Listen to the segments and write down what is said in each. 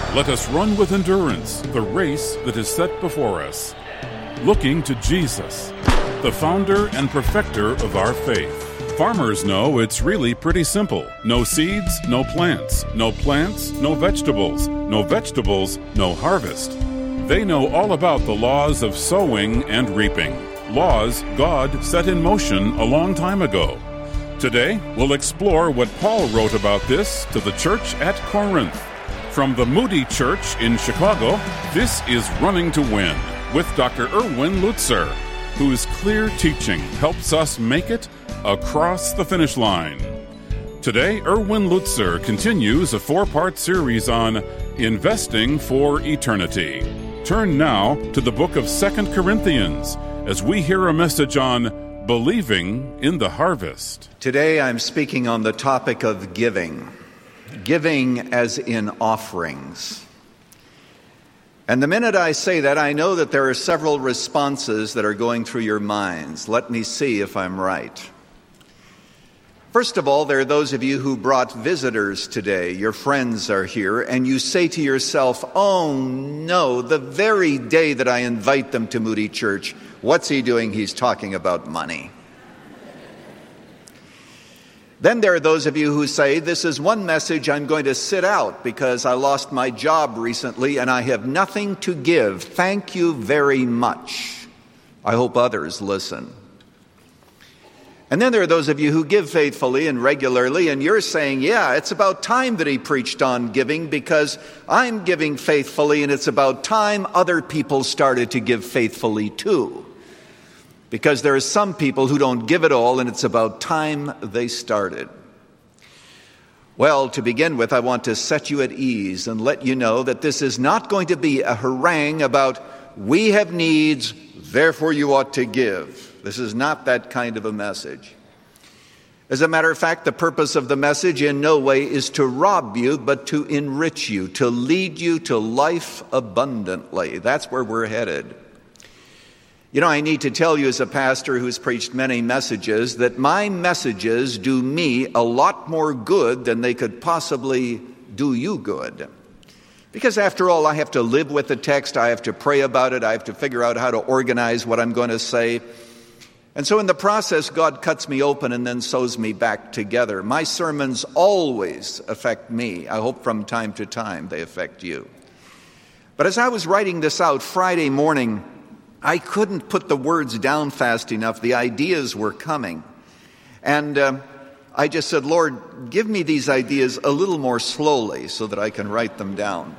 Let us run with endurance the race that is set before us, looking to Jesus, the founder and perfecter of our faith. Farmers know it's really pretty simple. No seeds, no plants. No plants, no vegetables. No vegetables, no harvest. They know all about the laws of sowing and reaping. Laws God set in motion a long time ago. Today, we'll explore what Paul wrote about this to the church at Corinth. From the Moody Church in Chicago, this is Running to Win with Dr. Erwin Lutzer, whose clear teaching helps us make it across the finish line. Today, Erwin Lutzer continues a 4-part series on Investing for Eternity. Turn now to the book of 2 Corinthians as we hear a message on believing in the harvest. Today I'm speaking on the topic of giving. Giving as in offerings. And the minute I say that, I know that there are several responses that are going through your minds. Let me see if I'm right. First of all, there are those of you who brought visitors today. Your friends are here, and you say to yourself, oh no, the very day that I invite them to Moody Church, what's he doing? He's talking about money. Then there are those of you who say, this is one message I'm going to sit out because I lost my job recently and I have nothing to give. Thank you very much. I hope others listen. And then there are those of you who give faithfully and regularly, and you're saying, yeah, it's about time that he preached on giving because I'm giving faithfully, and it's about time other people started to give faithfully too. Because there are some people who don't give it all, and it's about time they started. Well, to begin with, I want to set you at ease and let you know that this is not going to be a harangue about, we have needs, therefore you ought to give. This is not that kind of a message. As a matter of fact, the purpose of the message in no way is to rob you, but to enrich you, to lead you to life abundantly. That's where we're headed. You know, I need to tell you as a pastor who's preached many messages that my messages do me a lot more good than they could possibly do you good. Because after all, I have to live with the text, I have to pray about it, I have to figure out how to organize what I'm going to say. And so in the process, God cuts me open and then sews me back together. My sermons always affect me. I hope from time to time they affect you. But as I was writing this out Friday morning, I couldn't put the words down fast enough. The ideas were coming. And I just said, Lord, give me these ideas a little more slowly so that I can write them down.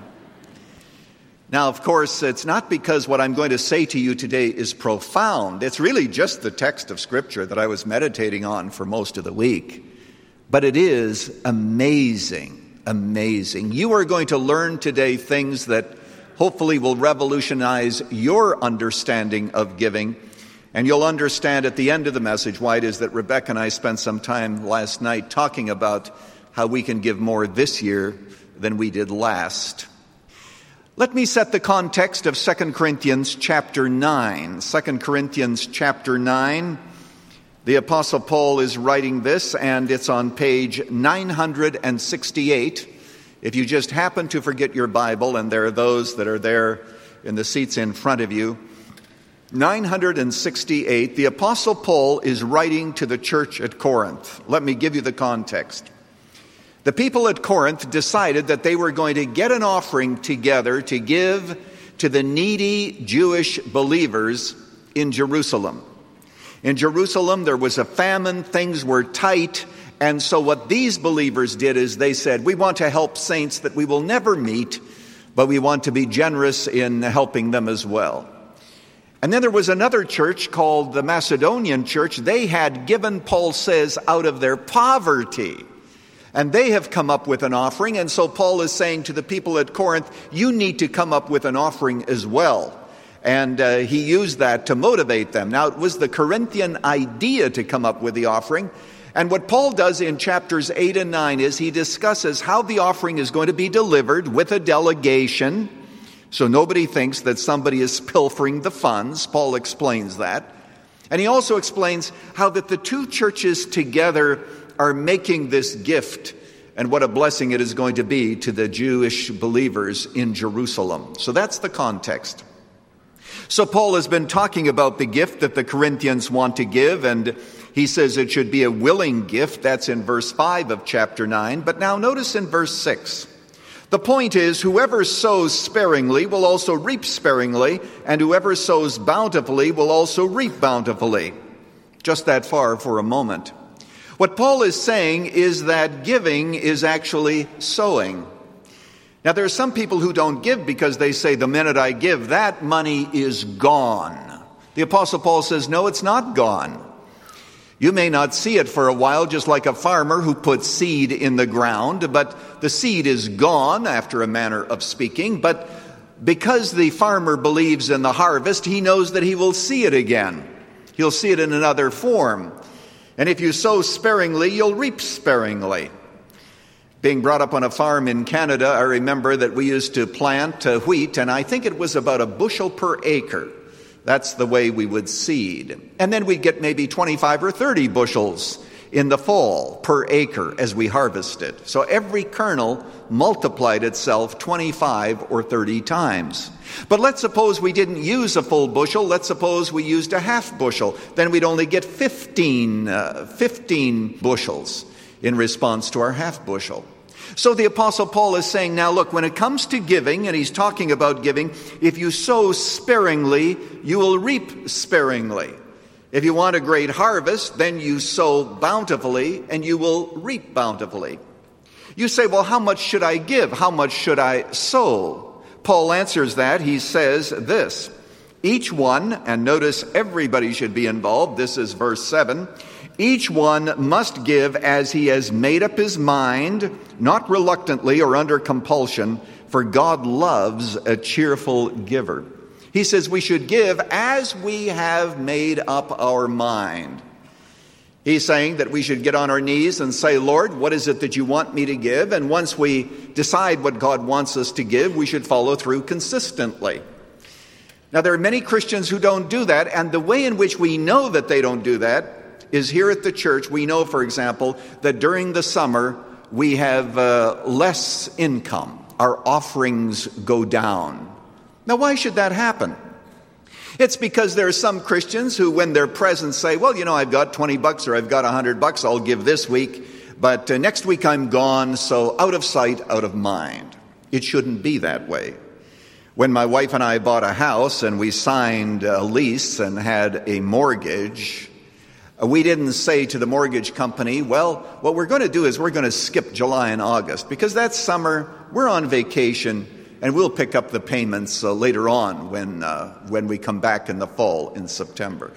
Now, of course, it's not because what I'm going to say to you today is profound. It's really just the text of Scripture that I was meditating on for most of the week. But it is amazing, amazing. You are going to learn today things that hopefully will revolutionize your understanding of giving. And you'll understand at the end of the message why it is that Rebecca and I spent some time last night talking about how we can give more this year than we did last. Let me set the context of 2 Corinthians chapter 9. 2 Corinthians chapter 9, the Apostle Paul is writing this, and it's on page 968. If you just happen to forget your Bible, and there are those that are there in the seats in front of you, 968, the Apostle Paul is writing to the church at Corinth. Let me give you the context. The people at Corinth decided that they were going to get an offering together to give to the needy Jewish believers in Jerusalem. In Jerusalem, there was a famine, things were tight, and so what these believers did is they said, we want to help saints that we will never meet, but we want to be generous in helping them as well. And then there was another church called the Macedonian church. They had given, Paul says, out of their poverty. And they have come up with an offering. And so Paul is saying to the people at Corinth, you need to come up with an offering as well. And he used that to motivate them. Now, it was the Corinthian idea to come up with the offering. And what Paul does in chapters 8 and 9 is he discusses how the offering is going to be delivered with a delegation. So nobody thinks that somebody is pilfering the funds. Paul explains that. And he also explains how that the two churches together are making this gift and what a blessing it is going to be to the Jewish believers in Jerusalem. So that's the context. So Paul has been talking about the gift that the Corinthians want to give, and he says it should be a willing gift. That's in verse 5 of chapter 9. But now notice in verse 6. The point is, whoever sows sparingly will also reap sparingly, and whoever sows bountifully will also reap bountifully. Just that far for a moment. What Paul is saying is that giving is actually sowing. Now, there are some people who don't give because they say, the minute I give, that money is gone. The Apostle Paul says, no, it's not gone. You may not see it for a while, just like a farmer who puts seed in the ground, but the seed is gone after a manner of speaking. But because the farmer believes in the harvest, he knows that he will see it again. He'll see it in another form. And if you sow sparingly, you'll reap sparingly. Being brought up on a farm in Canada, I remember that we used to plant wheat, and I think it was about a bushel per acre. That's the way we would seed. And then we'd get maybe 25 or 30 bushels in the fall per acre as we harvested. So every kernel multiplied itself 25 or 30 times. But let's suppose we didn't use a full bushel. Let's suppose we used a half bushel. Then we'd only get 15 bushels in response to our half bushel. So the Apostle Paul is saying, now look, when it comes to giving, and he's talking about giving, if you sow sparingly, you will reap sparingly. If you want a great harvest, then you sow bountifully, and you will reap bountifully. You say, well, how much should I give? How much should I sow? Paul answers that. He says this, each one, and notice everybody should be involved, this is verse 7, each one must give as he has made up his mind, not reluctantly or under compulsion, for God loves a cheerful giver. He says we should give as we have made up our mind. He's saying that we should get on our knees and say, Lord, what is it that you want me to give? And once we decide what God wants us to give, we should follow through consistently. Now, there are many Christians who don't do that, and the way in which we know that they don't do that is here at the church. We know, for example, that during the summer we have less income. Our offerings go down. Now, why should that happen? It's because there are some Christians who, when they're present, say, well, you know, I've got $20 or I've got $100 I'll give this week, but next week I'm gone, so out of sight, out of mind. It shouldn't be that way. When my wife and I bought a house and we signed a lease and had a mortgage, we didn't say to the mortgage company, well, what we're going to do is we're going to skip July and August because that summer we're on vacation and we'll pick up the payments later on when we come back in the fall in September.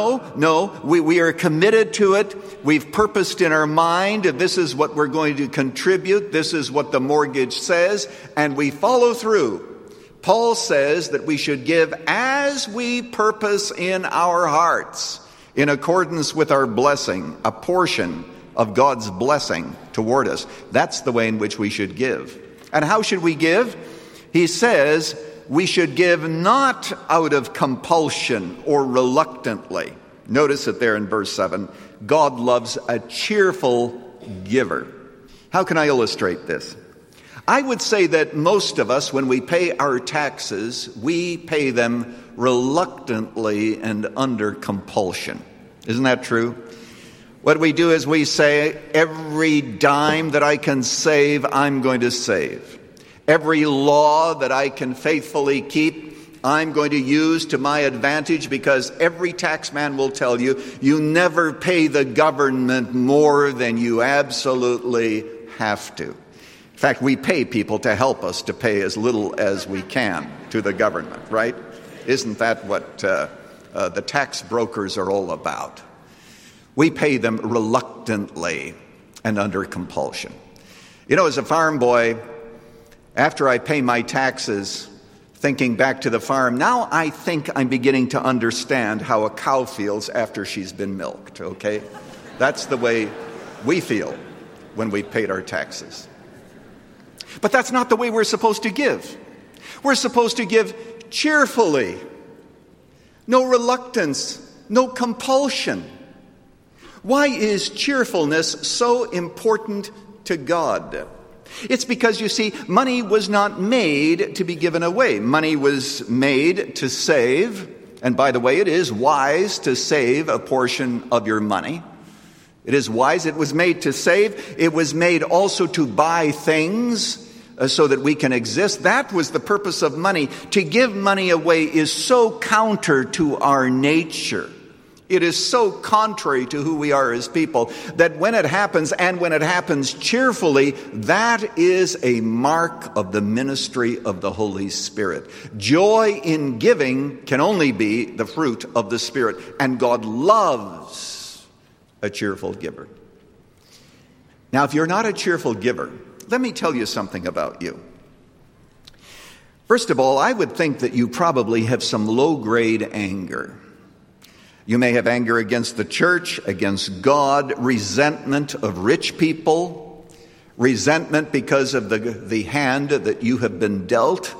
No, we are committed to it. We've purposed in our mind this is what we're going to contribute. This is what the mortgage says, and we follow through. Paul says that we should give as we purpose in our hearts, in accordance with our blessing, a portion of God's blessing toward us. That's the way in which we should give. And how should we give? He says we should give not out of compulsion or reluctantly. Notice it there in verse 7. God loves a cheerful giver. How can I illustrate this? I would say that most of us, when we pay our taxes, we pay them reluctantly and under compulsion. Isn't that true? What we do is we say, every dime that I can save, I'm going to save. Every law that I can faithfully keep, I'm going to use to my advantage, because every taxman will tell you, you never pay the government more than you absolutely have to. In fact, we pay people to help us to pay as little as we can to the government, right? Isn't that what the tax brokers are all about? We pay them reluctantly and under compulsion. You know, as a farm boy, after I pay my taxes, thinking back to the farm, now I think I'm beginning to understand how a cow feels after she's been milked, okay? That's the way we feel when we paid our taxes. But that's not the way we're supposed to give. We're supposed to give cheerfully. No reluctance, no compulsion. Why is cheerfulness so important to God. It's because, you see, money was not made to be given away. Money was made to save. And by the way, it is wise to save a portion of your money. It is wise. It was made to save. It was made also to buy things so that we can exist. That was the purpose of money. To give money away is so counter to our nature. It is so contrary to who we are as people that when it happens, and when it happens cheerfully, that is a mark of the ministry of the Holy Spirit. Joy in giving can only be the fruit of the Spirit, and God loves a cheerful giver. Now, if you're not a cheerful giver, let me tell you something about you. First of all, I would think that you probably have some low-grade anger. You may have anger against the church, against God, resentment of rich people, resentment because of the hand that you have been dealt.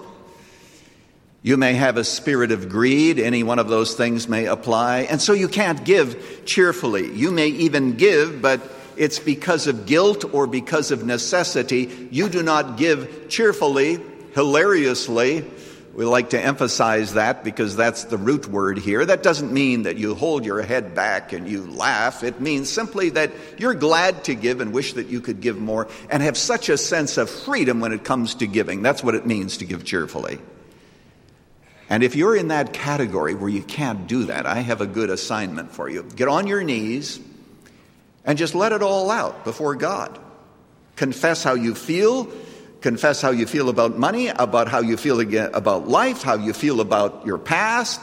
You may have a spirit of greed. Any one of those things may apply. And so you can't give cheerfully. You may even give, but it's because of guilt or because of necessity. You do not give cheerfully, hilariously. We like to emphasize that because that's the root word here. That doesn't mean that you hold your head back and you laugh. It means simply that you're glad to give and wish that you could give more and have such a sense of freedom when it comes to giving. That's what it means to give cheerfully. And if you're in that category where you can't do that, I have a good assignment for you. Get on your knees and just let it all out before God. Confess how you feel. Confess how you feel about money, about how you feel about life, how you feel about your past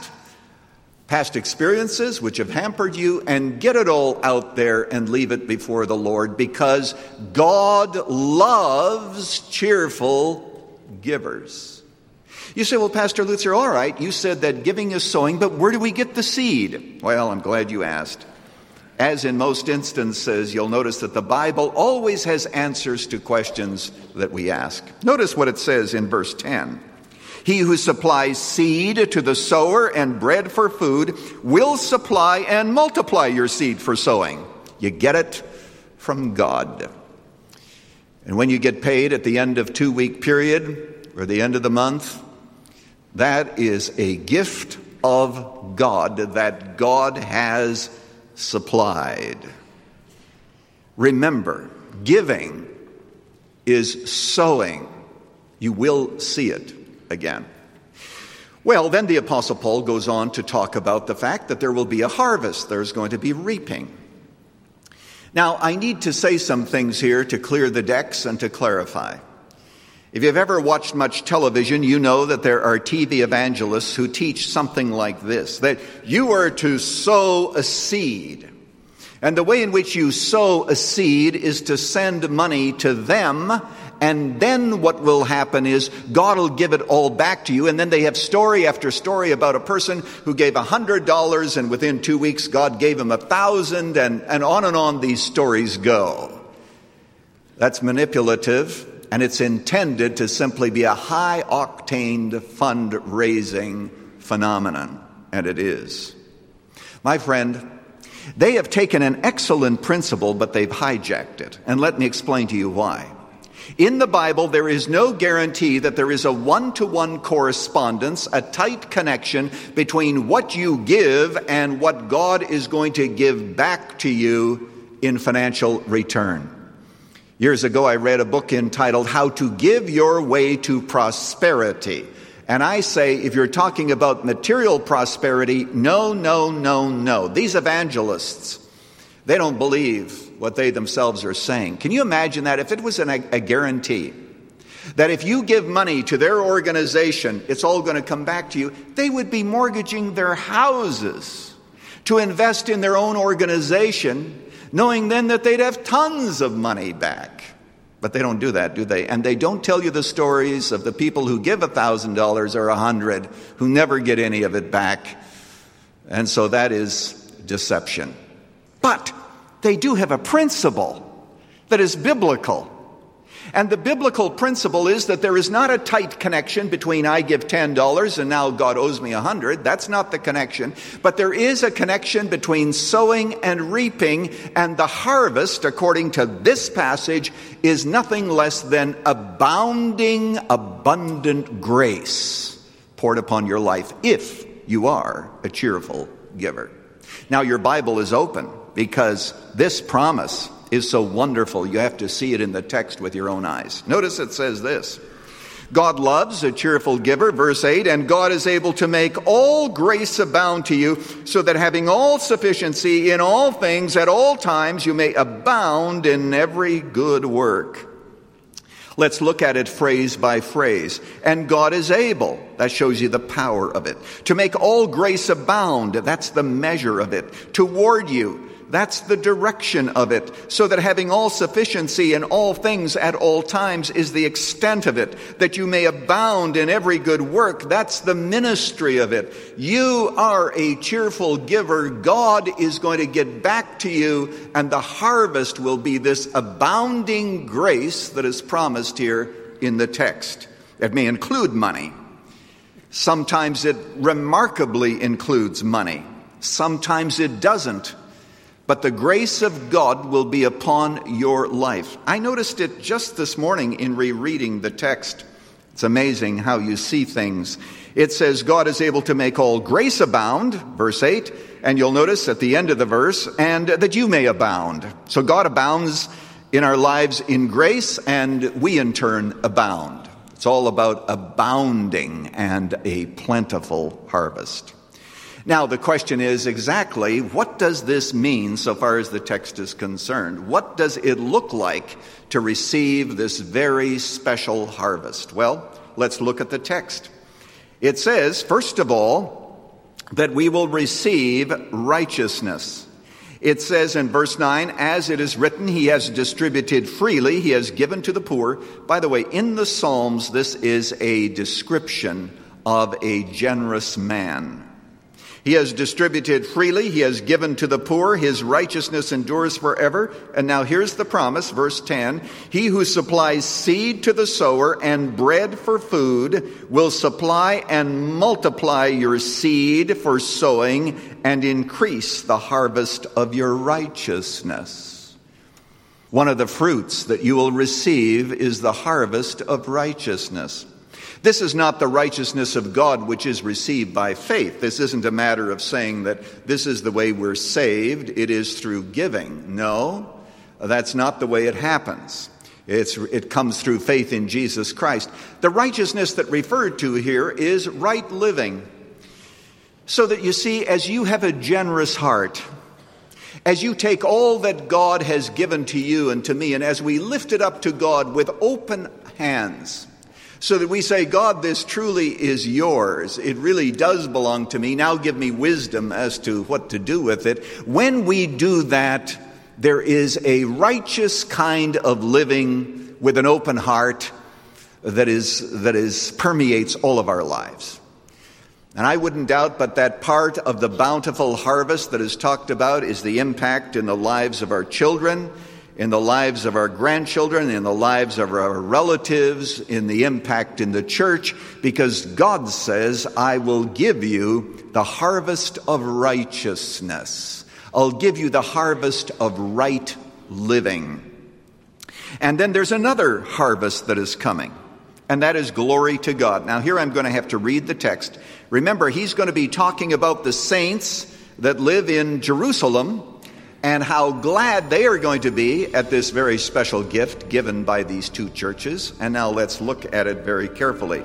experiences which have hampered you, and get it all out there and leave it before the Lord, because God loves cheerful givers. You say, well, Pastor Lutzer, all right, you said that giving is sowing, but where do we get the seed? Well, I'm glad you asked. As in most instances, you'll notice that the Bible always has answers to questions that we ask. Notice what it says in verse 10. He who supplies seed to the sower and bread for food will supply and multiply your seed for sowing. You get it from God. And when you get paid at the end of 2-week period or the end of the month, that is a gift of God that God has supplied. Remember, giving is sowing. You will see it again. Well, then the Apostle Paul goes on to talk about the fact that there will be a harvest. There's going to be reaping. Now, I need to say some things here to clear the decks and to clarify. If you've ever watched much television, you know that there are TV evangelists who teach something like this, that you are to sow a seed. And the way in which you sow a seed is to send money to them, and then what will happen is God will give it all back to you. And then they have story after story about a person who gave $100, and within 2 weeks God gave him 1,000, and on these stories go. That's manipulative. And it's intended to simply be a high-octane fundraising phenomenon. And it is. My friend, they have taken an excellent principle, but they've hijacked it. And let me explain to you why. In the Bible, there is no guarantee that there is a one-to-one correspondence, a tight connection between what you give and what God is going to give back to you in financial return. Years ago, I read a book entitled How to Give Your Way to Prosperity. And I say, if you're talking about material prosperity, no. These evangelists, they don't believe what they themselves are saying. Can you imagine that? If it was a guarantee that if you give money to their organization, it's all going to come back to you, they would be mortgaging their houses to invest in their own organization, knowing then that they'd have tons of money back. But they don't do that, do they? And they don't tell you the stories of the people who give $1,000 or $100 who never get any of it back. And so that is deception. But they do have a principle that is biblical. And the biblical principle is that there is not a tight connection between I give $10 and now God owes me $100. That's not the connection. But there is a connection between sowing and reaping, and the harvest, according to this passage, is nothing less than abounding, abundant grace poured upon your life if you are a cheerful giver. Now your Bible is open because this promise is so wonderful. You have to see it in the text with your own eyes. Notice it says this: God loves a cheerful giver, verse 8, and God is able to make all grace abound to you, so that having all sufficiency in all things at all times, you may abound in every good work. Let's look at it phrase by phrase. And God is able, that shows you the power of it, to make all grace abound, that's the measure of it, toward you, that's the direction of it, so that having all sufficiency in all things at all times is the extent of it, that you may abound in every good work, that's the ministry of it. You are a cheerful giver. God is going to get back to you, and the harvest will be this abounding grace that is promised here in the text. It may include money. Sometimes it remarkably includes money. Sometimes it doesn't. But the grace of God will be upon your life. I noticed it just this morning in rereading the text. It's amazing how you see things. It says God is able to make all grace abound, verse 8, and you'll notice at the end of the verse, and that you may abound. So God abounds in our lives in grace, and we in turn abound. It's all about abounding and a plentiful harvest. Now, the question is exactly, what does this mean so far as the text is concerned? What does it look like to receive this very special harvest? Well, let's look at the text. It says, first of all, that we will receive righteousness. It says in verse 9, as it is written, he has distributed freely, he has given to the poor. By the way, in the Psalms, this is a description of a generous man. He has distributed freely. He has given to the poor. His righteousness endures forever. And now here's the promise, verse 10. He who supplies seed to the sower and bread for food will supply and multiply your seed for sowing and increase the harvest of your righteousness. One of the fruits that you will receive is the harvest of righteousness. This is not the righteousness of God which is received by faith. This isn't a matter of saying that this is the way we're saved. It is through giving. No, that's not the way it happens. It comes through faith in Jesus Christ. The righteousness that referred to here is right living. So that you see, as you have a generous heart, as you take all that God has given to you and to me, and as we lift it up to God with open hands, so that we say, God, this truly is yours. It really does belong to me. Now give me wisdom as to what to do with it. When we do that, there is a righteous kind of living with an open heart that permeates all of our lives. And I wouldn't doubt but that part of the bountiful harvest that is talked about is the impact in the lives of our children, in the lives of our grandchildren, in the lives of our relatives, in the impact in the church, because God says, I will give you the harvest of righteousness. I'll give you the harvest of right living. And then there's another harvest that is coming, and that is glory to God. Now here I'm going to have to read the text. Remember, he's going to be talking about the saints that live in Jerusalem, and how glad they are going to be at this very special gift given by these two churches. And now let's look at it very carefully.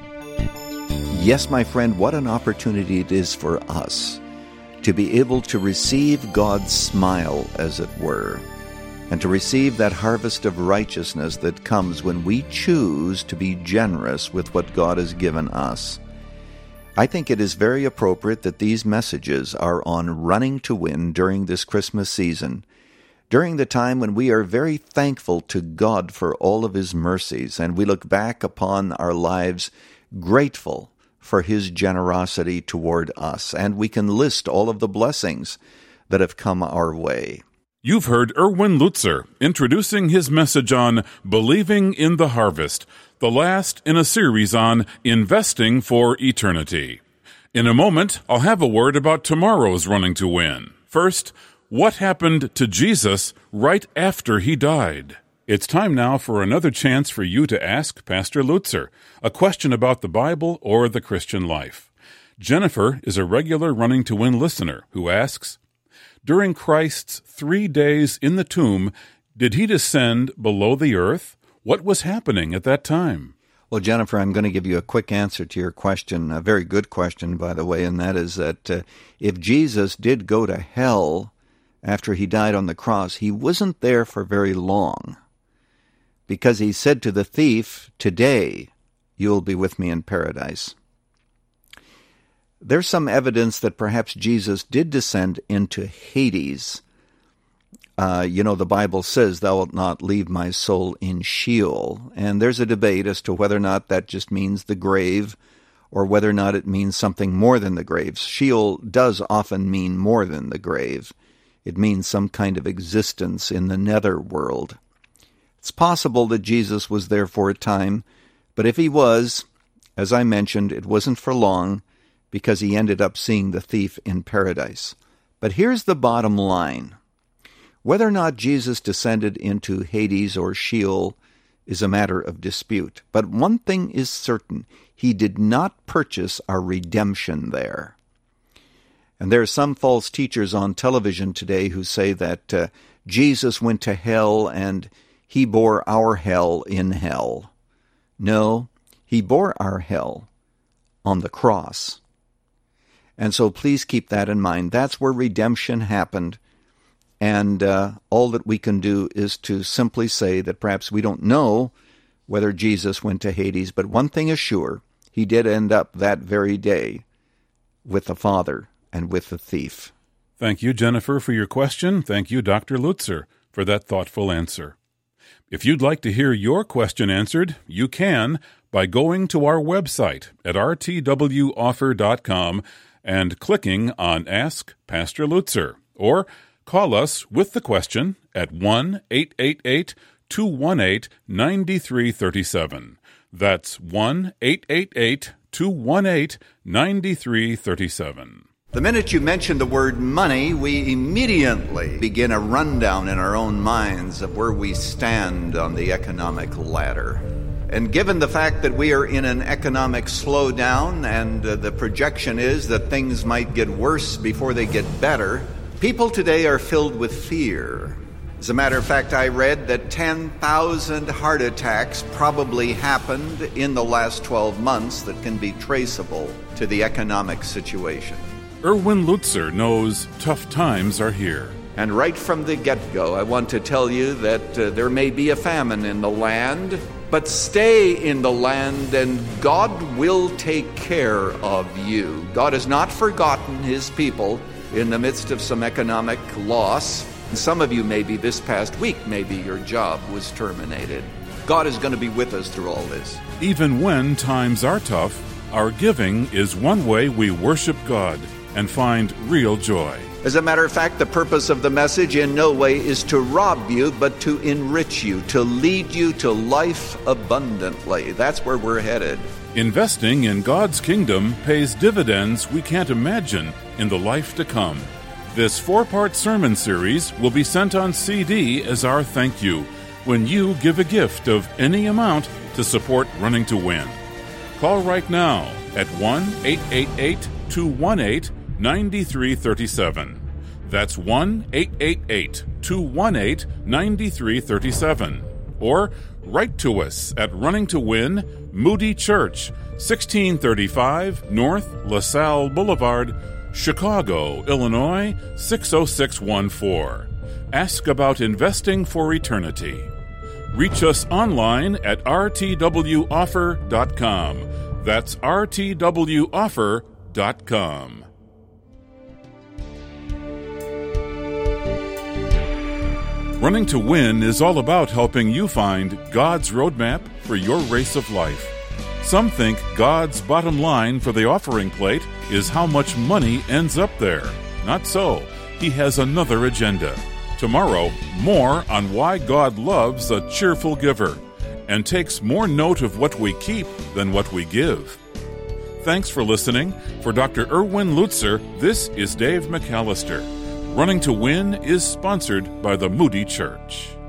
Yes, my friend, what an opportunity it is for us to be able to receive God's smile, as it were, and to receive that harvest of righteousness that comes when we choose to be generous with what God has given us. I think it is very appropriate that these messages are on running to win during this Christmas season, during the time when we are very thankful to God for all of His mercies, and we look back upon our lives grateful for His generosity toward us, and we can list all of the blessings that have come our way. You've heard Erwin Lutzer introducing his message on Believing in the Harvest, the last in a series on Investing for Eternity. In a moment, I'll have a word about tomorrow's Running to Win. First, what happened to Jesus right after he died? It's time now for another chance for you to ask Pastor Lutzer a question about the Bible or the Christian life. Jennifer is a regular Running to Win listener who asks, during Christ's 3 days in the tomb, did he descend below the earth? What was happening at that time? Well, Jennifer, I'm going to give you a quick answer to your question, a very good question, by the way, and that is that if Jesus did go to hell after he died on the cross, he wasn't there for very long, because he said to the thief, today you'll be with me in paradise. There's some evidence that perhaps Jesus did descend into Hades. The Bible says, thou wilt not leave my soul in Sheol. And there's a debate as to whether or not that just means the grave or whether or not it means something more than the grave. Sheol does often mean more than the grave. It means some kind of existence in the netherworld. It's possible that Jesus was there for a time, but if he was, as I mentioned, it wasn't for long, because he ended up seeing the thief in paradise. But here's the bottom line. Whether or not Jesus descended into Hades or Sheol is a matter of dispute. But one thing is certain, he did not purchase our redemption there. And there are some false teachers on television today who say that Jesus went to hell and he bore our hell in hell. No, he bore our hell on the cross. And so please keep that in mind. That's where redemption happened. And all that we can do is to simply say that perhaps we don't know whether Jesus went to Hades, but one thing is sure, he did end up that very day with the Father and with the thief. Thank you, Jennifer, for your question. Thank you, Dr. Lutzer, for that thoughtful answer. If you'd like to hear your question answered, you can by going to our website at rtwoffer.com and clicking on Ask Pastor Lutzer, or call us with the question at 1-888-218-9337. That's 1-888-218-9337. The minute you mention the word money, we immediately begin a rundown in our own minds of where we stand on the economic ladder. And given the fact that we are in an economic slowdown and the projection is that things might get worse before they get better, people today are filled with fear. As a matter of fact, I read that 10,000 heart attacks probably happened in the last 12 months that can be traceable to the economic situation. Erwin Lutzer knows tough times are here. And right from the get-go, I want to tell you that there may be a famine in the land, but stay in the land and God will take care of you. God has not forgotten his people in the midst of some economic loss. And some of you maybe this past week, maybe your job was terminated. God is going to be with us through all this. Even when times are tough, our giving is one way we worship God and find real joy. As a matter of fact, the purpose of the message in no way is to rob you, but to enrich you, to lead you to life abundantly. That's where we're headed. Investing in God's kingdom pays dividends we can't imagine in the life to come. This 4-part sermon series will be sent on CD as our thank you when you give a gift of any amount to support Running to Win. Call right now at 1-888-218-9337. That's 1-888-218-9337. Or write to us at Running to Win, Moody Church, 1635 North LaSalle Boulevard, Chicago, Illinois, 60614. Ask about investing for eternity. Reach us online at rtwoffer.com. That's rtwoffer.com. Running to Win is all about helping you find God's roadmap for your race of life. Some think God's bottom line for the offering plate is how much money ends up there. Not so. He has another agenda: Tomorrow, more on why God loves a cheerful giver and takes more note of what we keep than what we give. Thanks for listening. For Dr. Erwin Lutzer, this is Dave McAllister. Running to Win is sponsored by the Moody Church.